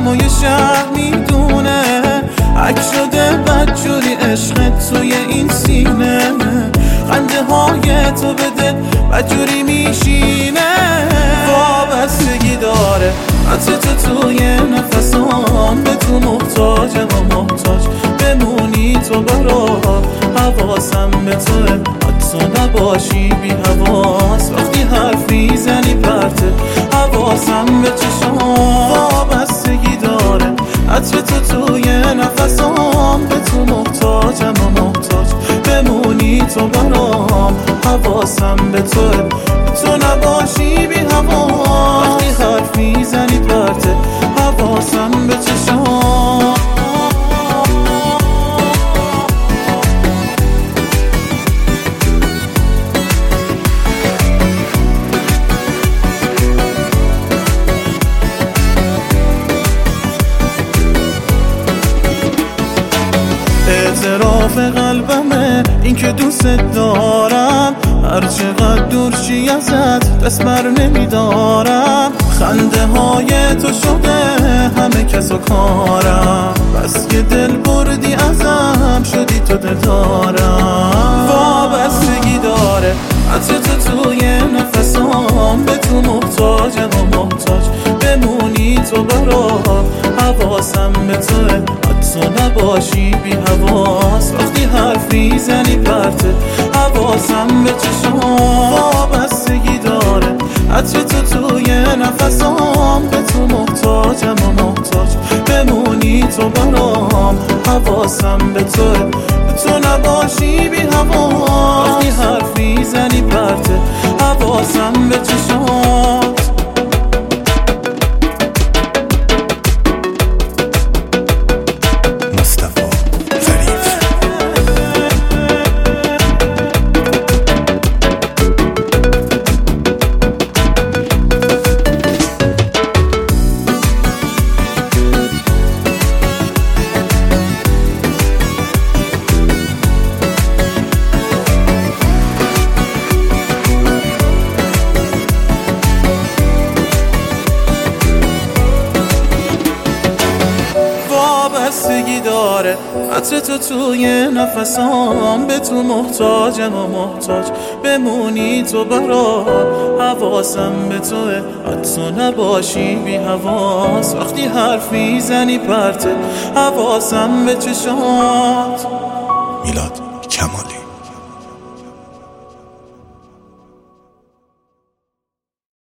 تمامای شهر میدونه عکس شده بدجوری عشقت توی این سینه خنده های تو بده بدجوری میشینه وابستگی داره عطر تو توی نفسام به تو محتاجم و محتاج بمونی تو برا حواسم به توه تو نباشی بی حواس وقتی حرف میزنی پرته حواسم به چشام وابستگی داره عطر تو توی نفسام به تو محتاجم و محتاج بمونی تو برام حواسم به توه تو نباشی بی حواس وقتی حرف میزنی پرته حواسم به چشام اعتراف قلبمه این که دوست دارم هر چقدر دور شی ازت دست بر نمیدارم خنده های تو شده همه کس و کارم بس که دل بردی ازم شدی تو دلدارم وابستگی داره عطر تو توی نفسام به تو محتاجم و محتاج بمونی تو برا حواسم به توه تو نباشی بی حواس وقتی حرف میزنی پرته حواسم به چشام وابستگی داره عطر تو توی نفسام به تو محتاجم و محتاج بمونی تو برام حواسم به توه تو نباشی بی حواس وقتی حرف میزنی پرته حواسم به چشام وابستگی داره عطر تو توی نفسام به تو محتاجم و محتاج بمونی تو برا حواسم به توه تو نباشی بی حواس وقتی حرف میزنی پرته حواسم به چشات میلاد کمالی.